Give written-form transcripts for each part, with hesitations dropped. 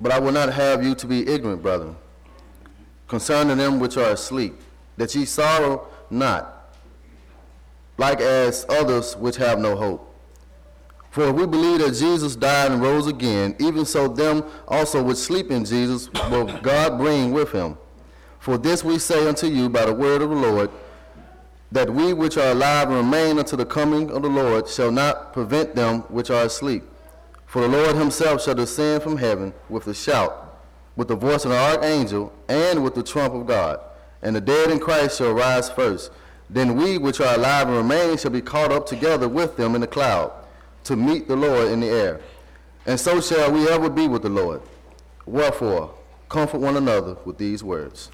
But I will not have you to be ignorant, brethren, concerning them which are asleep, that ye sorrow not, like as others which have no hope. For if we believe that Jesus died and rose again, even so them also which sleep in Jesus will God bring with him. For this we say unto you by the word of the Lord, that we which are alive and remain unto the coming of the Lord shall not prevent them which are asleep. For the Lord himself shall descend from heaven with a shout, with the voice of an archangel, and with the trump of God. And the dead in Christ shall rise first. Then we which are alive and remain shall be caught up together with them in the cloud, to meet the Lord in the air. And so shall we ever be with the Lord. Wherefore, comfort one another with these words.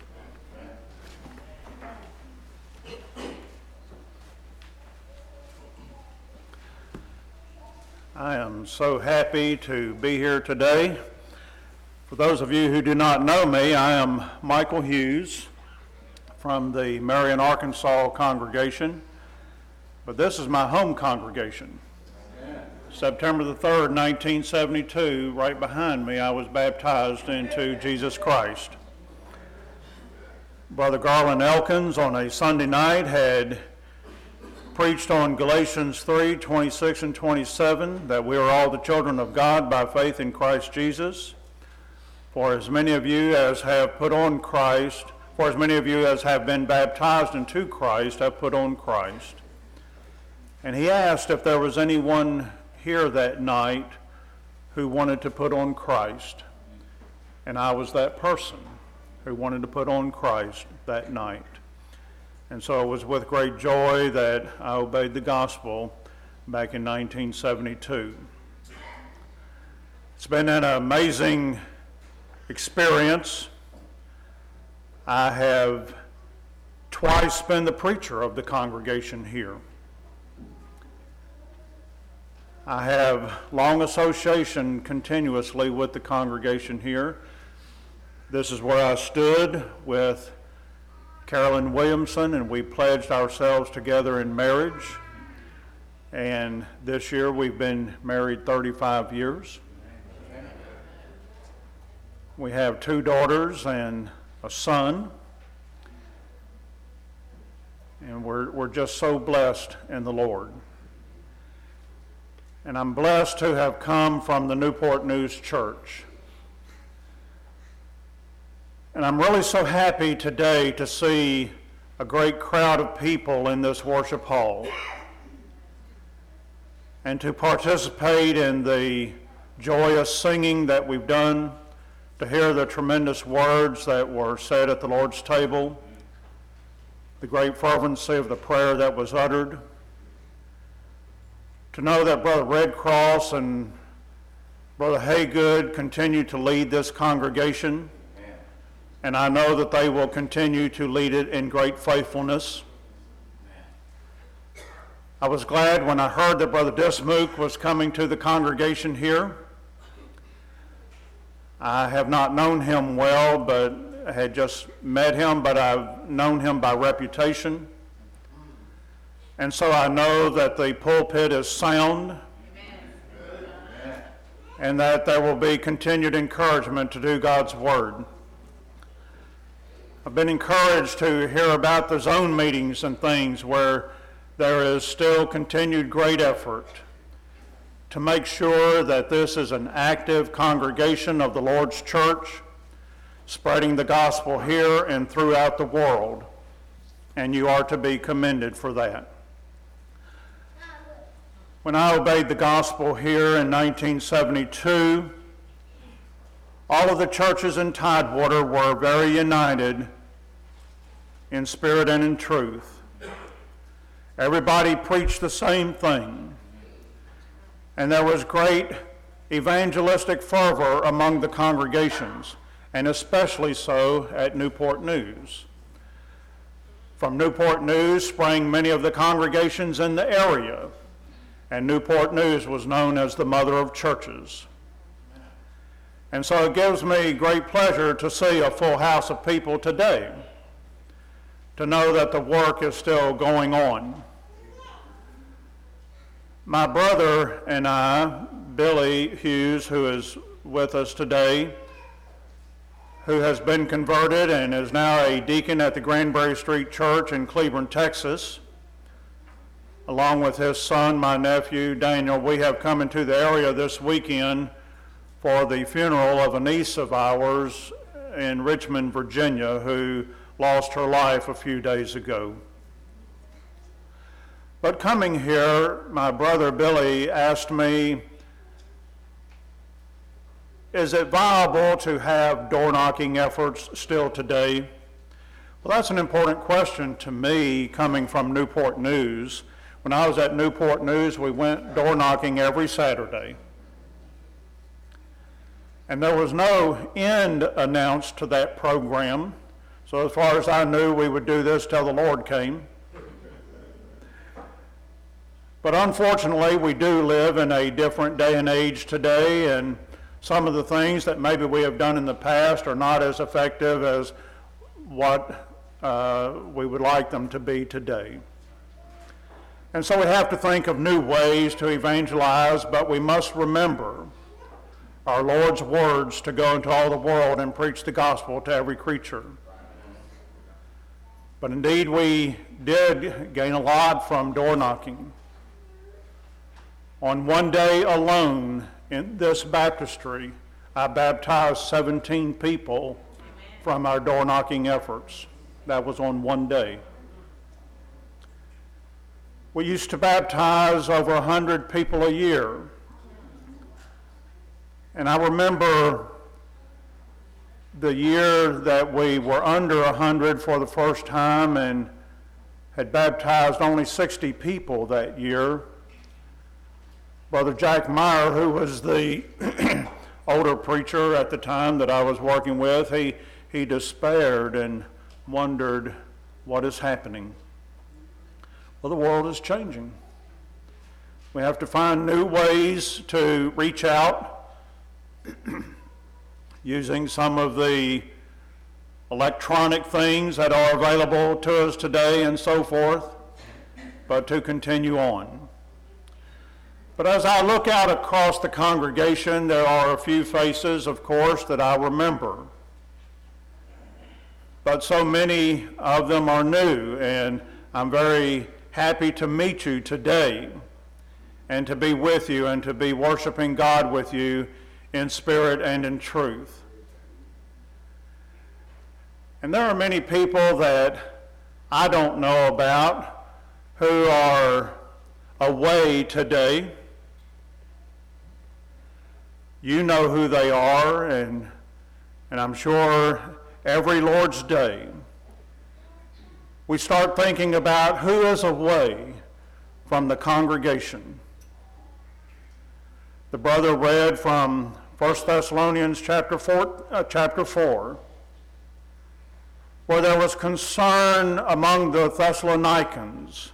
I am so happy to be here today. For those of you who do not know me, I am Michael Hughes from the Marion, Arkansas congregation, but this is my home congregation. September the 3rd, 1972, right behind me, I was baptized into Jesus Christ. Brother Garland Elkins on a Sunday night had preached on Galatians 3, 26 and 27, that we are all the children of God by faith in Christ Jesus. For as many of you as have put on Christ, for as many of you as have been baptized into Christ have put on Christ. And he asked if there was anyone here that night who wanted to put on Christ. And I was that person who wanted to put on Christ that night. And so it was with great joy that I obeyed the gospel back in 1972. It's been an amazing experience. I have twice been the preacher of the congregation here. I have long association continuously with the congregation here. This is where I stood with Carolyn Williamson, and we pledged ourselves together in marriage. And this year we've been married 35 years. We have 2 daughters and a son. And we're just so blessed in the Lord. And I'm blessed to have come from the Newport News Church. And I'm really so happy today to see a great crowd of people in this worship hall and to participate in the joyous singing that we've done, to hear the tremendous words that were said at the Lord's table, the great fervency of the prayer that was uttered, to know that Brother Red Cross and Brother Haygood continue to lead this congregation. And I know that they will continue to lead it in great faithfulness. I was glad when I heard that Brother Dismuke was coming to the congregation here. I have not known him well, but I had just met him, but I've known him by reputation. And so I know that the pulpit is sound. Amen. And that there will be continued encouragement to do God's word. I've been encouraged to hear about the zone meetings and things where there is still continued great effort to make sure that this is an active congregation of the Lord's church, spreading the gospel here and throughout the world. And you are to be commended for that. When I obeyed the gospel here in 1972, all of the churches in Tidewater were very united in spirit and in truth. Everybody preached the same thing. And there was great evangelistic fervor among the congregations, and especially so at Newport News. From Newport News sprang many of the congregations in the area, and Newport News was known as the mother of churches. And so it gives me great pleasure to see a full house of people today, to know that the work is still going on. My brother and I, Billy Hughes, who is with us today, who has been converted and is now a deacon at the Granbury Street Church in Cleburne, Texas. Along with his son, my nephew, Daniel, we have come into the area this weekend for the funeral of a niece of ours in Richmond, Virginia, who lost her life a few days ago. But coming here, my brother Billy asked me, is it viable to have door-knocking efforts still today? Well, that's an important question to me coming from Newport News. When I was at Newport News, we went door-knocking every Saturday. And there was no end announced to that program. So as far as I knew, we would do this till the Lord came. But unfortunately, we do live in a different day and age today, and some of the things that maybe we have done in the past are not as effective as what we would like them to be today. And so we have to think of new ways to evangelize, but we must remember our Lord's words to go into all the world and preach the gospel to every creature. But indeed, we did gain a lot from door knocking. On one day alone in this baptistry, I baptized 17 people from our door knocking efforts. That was on one day. We used to baptize over 100 people a year. And I remember the year that we were under 100 for the first time and had baptized only 60 people that year. Brother Jack Meyer, who was the older preacher at the time that I was working with, he despaired and wondered what is happening. Well, the world is changing. We have to find new ways to reach out using some of the electronic things that are available to us today and so forth, but to continue on. But as I look out across the congregation, there are a few faces, of course, that I remember. But so many of them are new, and I'm very happy to meet you today and to be with you and to be worshiping God with you in spirit and in truth. And there are many people that I don't know about who are away today. You know who they are, and I'm sure every Lord's Day we start thinking about who is away from the congregation. The brother read from 1 Thessalonians chapter 4, where there was concern among the Thessalonians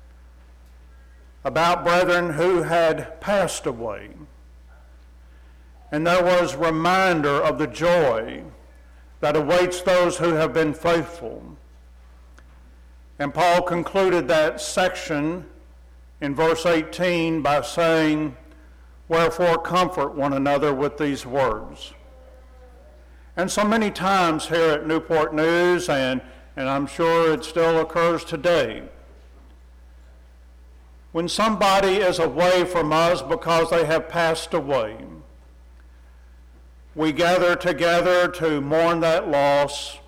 about brethren who had passed away. And there was reminder of the joy that awaits those who have been faithful. And Paul concluded that section in verse 18 by saying, "Wherefore comfort one another with these words." And so many times here at Newport News, and I'm sure it still occurs today, when somebody is away from us because they have passed away, we gather together to mourn that loss,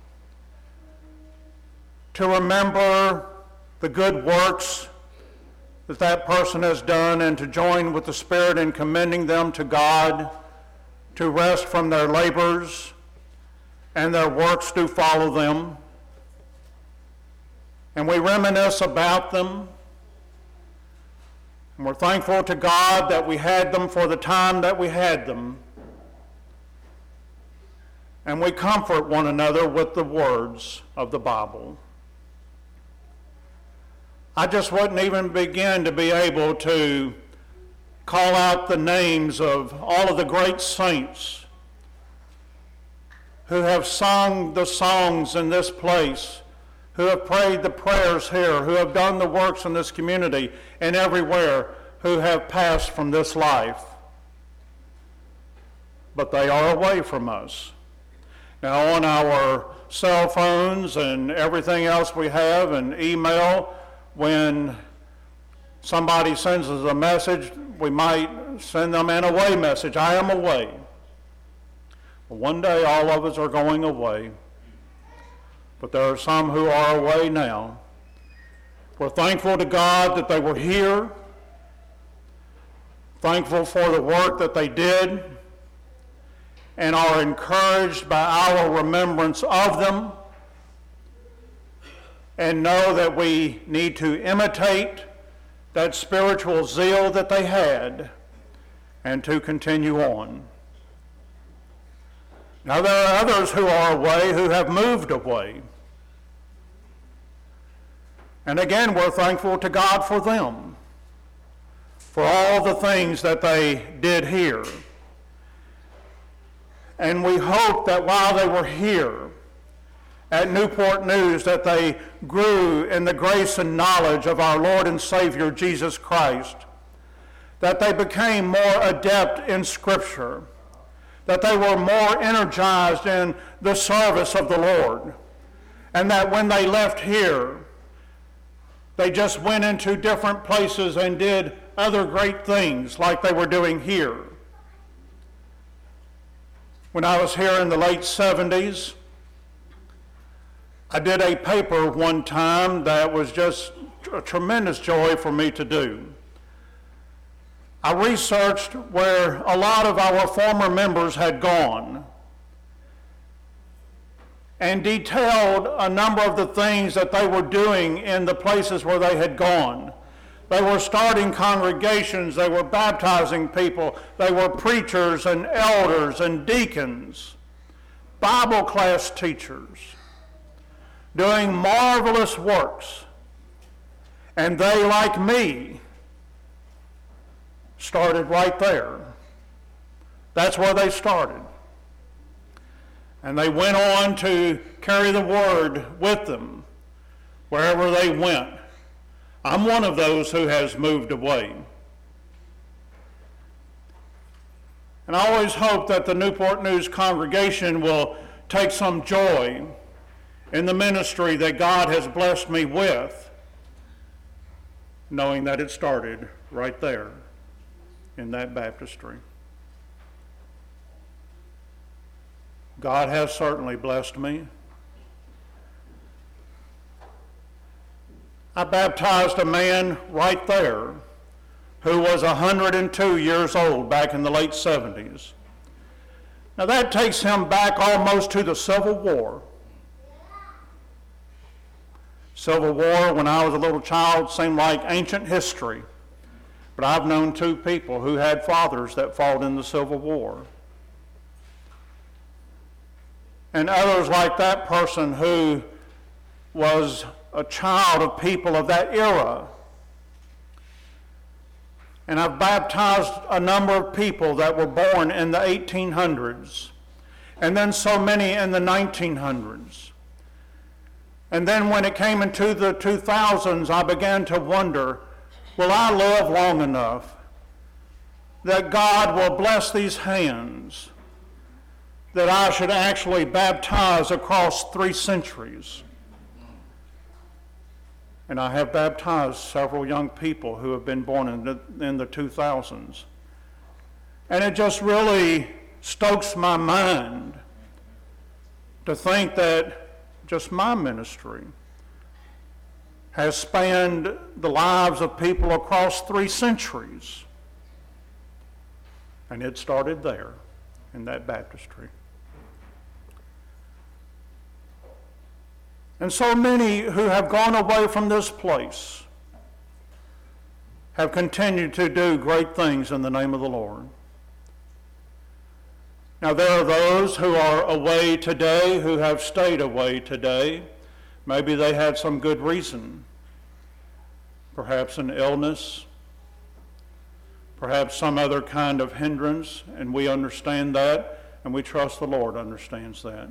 to remember the good works that that person has done, and to join with the Spirit in commending them to God, to rest from their labors, and their works do follow them. And we reminisce about them, and we're thankful to God that we had them for the time that we had them. And we comfort one another with the words of the Bible. I just wouldn't even begin to be able to call out the names of all of the great saints who have sung the songs in this place, who have prayed the prayers here, who have done the works in this community and everywhere, who have passed from this life. But they are away from us. Now, on our cell phones and everything else we have, and email, when somebody sends us a message, we might send them an away message. I am away. But one day all of us are going away. But there are some who are away now. We're thankful to God that they were here. Thankful for the work that they did, and are encouraged by our remembrance of them, and know that we need to imitate that spiritual zeal that they had and to continue on. Now, there are others who are away who have moved away. And again, we're thankful to God for them, for all the things that they did here. And we hope that while they were here at Newport News, that they grew in the grace and knowledge of our Lord and Savior Jesus Christ, that they became more adept in Scripture, that they were more energized in the service of the Lord, and that when they left here, they just went into different places and did other great things like they were doing here. When I was here in the late 70s, I did a paper one time that was just a tremendous joy for me to do. I researched where a lot of our former members had gone and detailed a number of the things that they were doing in the places where they had gone. They were starting congregations, they were baptizing people, they were preachers and elders and deacons, Bible class teachers, doing marvelous works. And they, like me, started right there. That's where they started. And they went on to carry the word with them wherever they went. I'm one of those who has moved away. And I always hope that the Newport News congregation will take some joy in the ministry that God has blessed me with, knowing that it started right there in that baptistry. God has certainly blessed me. I baptized a man right there who was 102 years old back in the late 70s. Now that takes him back almost to the Civil War. Civil War, when I was a little child, seemed like ancient history. But I've known two people who had fathers that fought in the Civil War. And others like that person who was a child of people of that era. And I've baptized a number of people that were born in the 1800s, and then so many in the 1900s. And then when it came into the 2000s, I began to wonder, will I live long enough that God will bless these hands, that I should actually baptize across 3 centuries? And I have baptized several young people who have been born in the 2000s. And it just really stokes my mind to think that just my ministry has spanned the lives of people across 3 centuries. And it started there in that baptistry. And so many who have gone away from this place have continued to do great things in the name of the Lord. Now there are those who are away today, who have stayed away today. Maybe they had some good reason. Perhaps an illness, perhaps some other kind of hindrance, and we understand that, and we trust the Lord understands that.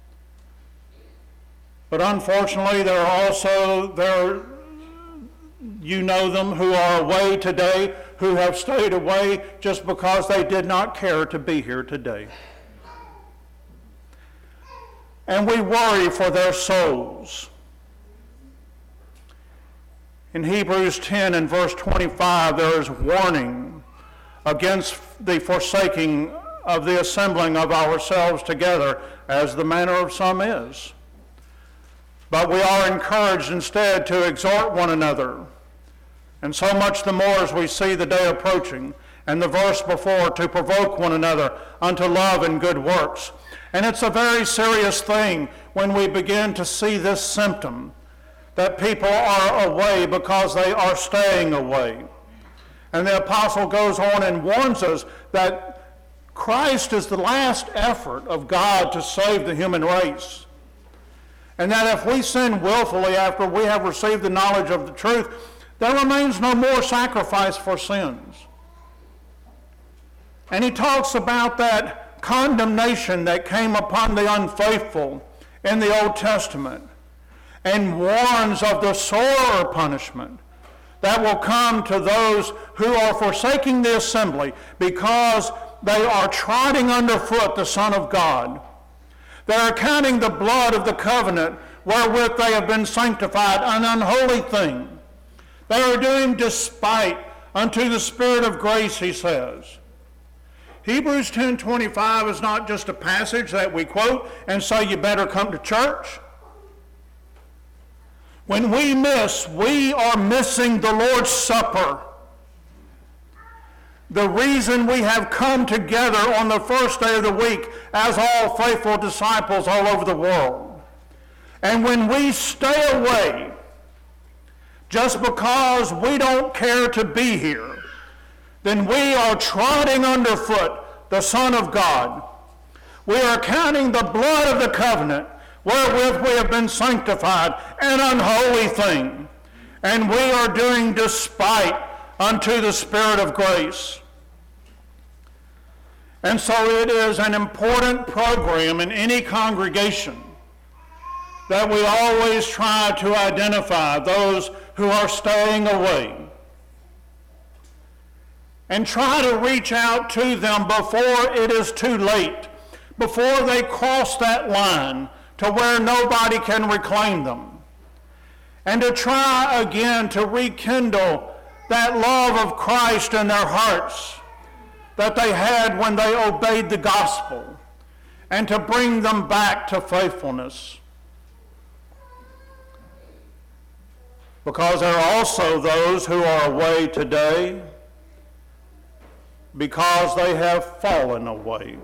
But unfortunately, there are you know them, who are away today, who have stayed away just because they did not care to be here today. and we worry for their souls. In Hebrews 10 and verse 25, there is warning against the forsaking of the assembling of ourselves together, as the manner of some is. But we are encouraged instead to exhort one another, and so much the more as we see the day approaching, and the verse before, to provoke one another unto love and good works. And it's a very serious thing when we begin to see this symptom, that people are away because they are staying away. And the apostle goes on and warns us that Christ is the last effort of God to save the human race. And that if we sin willfully after we have received the knowledge of the truth, there remains no more sacrifice for sins. And he talks about that condemnation that came upon the unfaithful in the Old Testament, and warns of the sorer punishment that will come to those who are forsaking the assembly because they are trotting underfoot the Son of God. They are counting the blood of the covenant wherewith they have been sanctified an unholy thing. They are doing despite unto the Spirit of grace, he says. Hebrews 10:25 is not just a passage that we quote and say you better come to church. When we miss, we are missing the Lord's Supper. The reason we have come together on the first day of the week as all faithful disciples all over the world. And when we stay away just because we don't care to be here, then we are trotting underfoot the Son of God. We are counting the blood of the covenant wherewith we have been sanctified an unholy thing, and we are doing despite unto the Spirit of grace. And so it is an important program in any congregation that we always try to identify those who are staying away and try to reach out to them before it is too late, before they cross that line to where nobody can reclaim them, and to try again to rekindle that love of Christ in their hearts that they had when they obeyed the gospel, and to bring them back to faithfulness. Because there are also those who are away today because they have fallen away.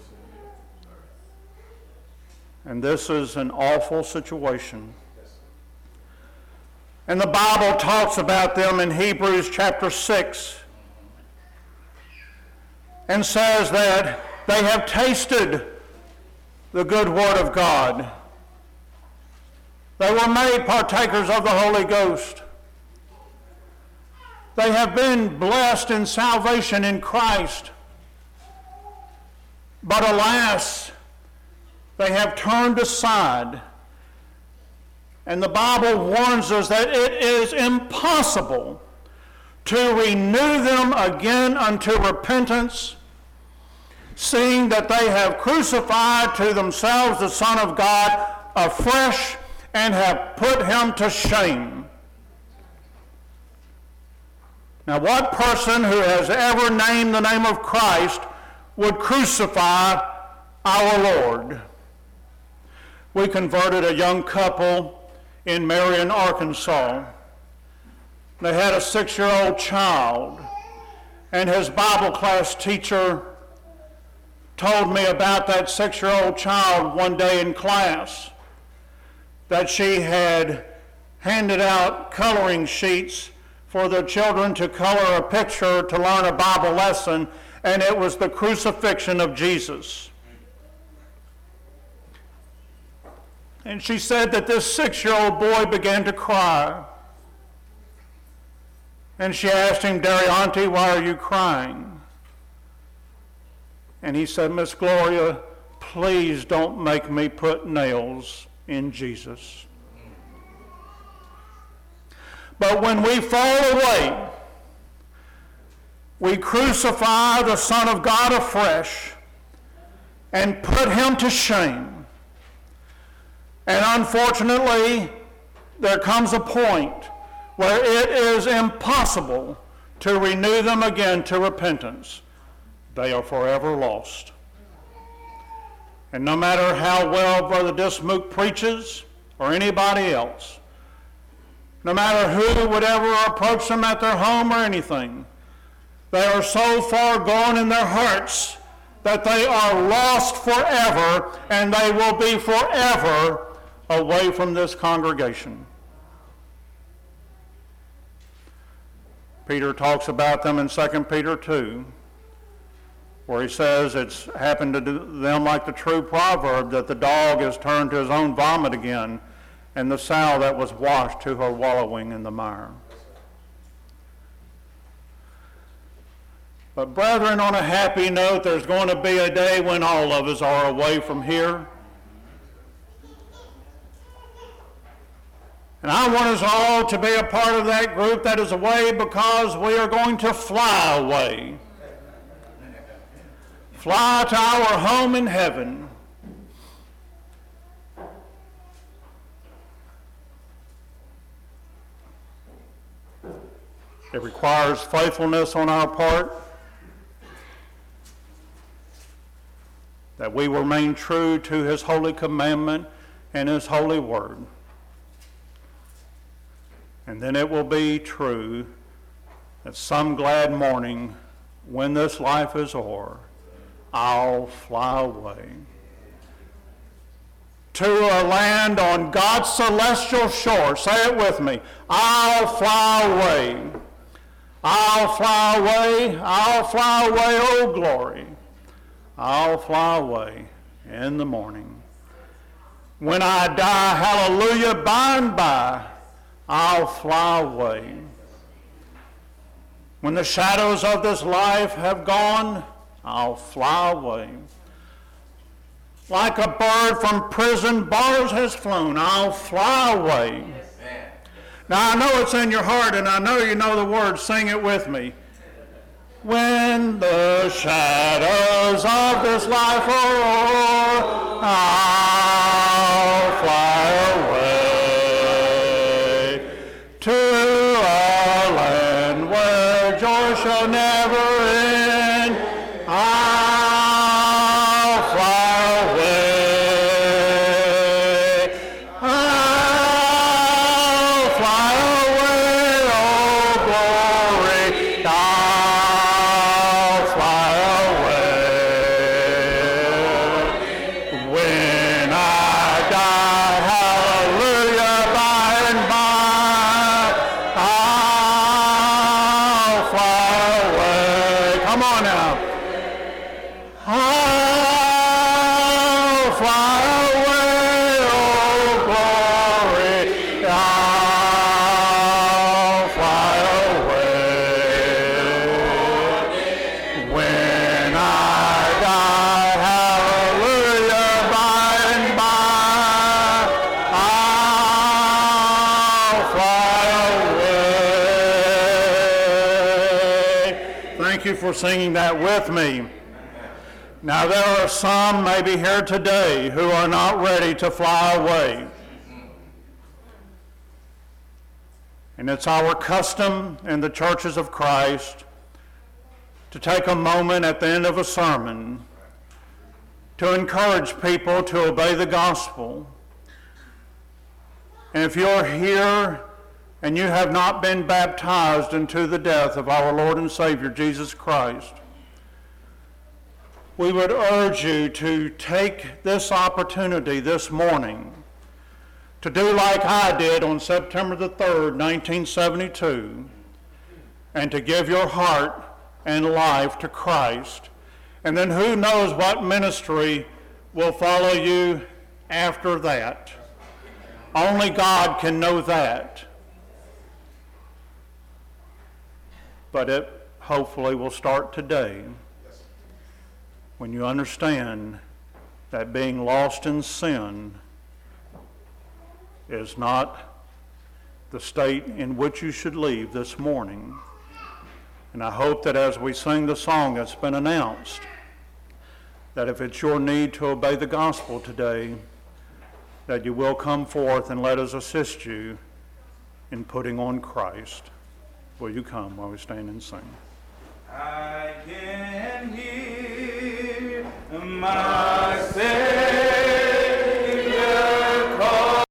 And this is an awful situation. And the Bible talks about them in Hebrews chapter 6 and says that they have tasted the good word of God. They were made partakers of the Holy Ghost. They have been blessed in salvation in Christ. But alas, they have turned aside. And the Bible warns us that it is impossible to renew them again unto repentance, seeing that they have crucified to themselves the Son of God afresh and have put him to shame. Now, what person who has ever named the name of Christ would crucify our Lord? We converted a young couple in Marion, Arkansas. They had a 6-year-old child, and his Bible class teacher told me about that 6-year-old child one day in class, that she had handed out coloring sheets for the children to color a picture to learn a Bible lesson, and it was the crucifixion of Jesus. And she said that this 6-year-old boy began to cry. And she asked him, "Auntie, why are you crying?" And he said, "Miss Gloria, please don't make me put nails in Jesus." But when we fall away, we crucify the Son of God afresh and put him to shame. And unfortunately, there comes a point where it is impossible to renew them again to repentance. They are forever lost. And no matter how well Brother Dismuke preaches or anybody else, no matter who would ever approach them at their home or anything, they are so far gone in their hearts that they are lost forever, and they will be forever away from this congregation. Peter talks about them in 2 Peter 2, where he says it's happened to them like the true proverb that the dog is turned to his own vomit again, and the sow that was washed to her wallowing in the mire. But brethren, on a happy note, there's going to be a day when all of us are away from here. And I want us all to be a part of that group that is away, because we are going to fly away. Fly to our home in heaven. It requires faithfulness on our part, that we remain true to his holy commandment and his holy word. And then it will be true that some glad morning, when this life is o'er, I'll fly away to a land on God's celestial shore. Say it with me. I'll fly away. I'll fly away. I'll fly away, oh glory. I'll fly away in the morning. When I die, hallelujah, by and by, I'll fly away. When the shadows of this life have gone, I'll fly away. Like a bird from prison bars has flown, I'll fly away. Now I know it's in your heart, and I know you know the words. Sing it with me. When the shadows of this life are o'er, I'll fly away to a land where joy shall never end. I'll fly away. I'll fly away, oh glory. I'll fly away. When I die, hallelujah, by and by, I'll fly away. Come on now. I'll fly away, oh glory. I'll fly away. When I die, hallelujah, by and by, I'll fly away. Thank you for singing that with me. Now there are some maybe here today who are not ready to fly away. And it's our custom in the churches of Christ to take a moment at the end of a sermon to encourage people to obey the gospel. And if you're here and you have not been baptized into the death of our Lord and Savior Jesus Christ, we would urge you to take this opportunity this morning to do like I did on September the 3rd, 1972, and to give your heart and life to Christ. And then who knows what ministry will follow you after that. Only God can know that. But it hopefully will start today, when you understand that being lost in sin is not the state in which you should leave this morning. And I hope that as we sing the song that's been announced, that if it's your need to obey the gospel today, that you will come forth and let us assist you in putting on Christ. Will you come while we stand and sing? I can hear my Savior.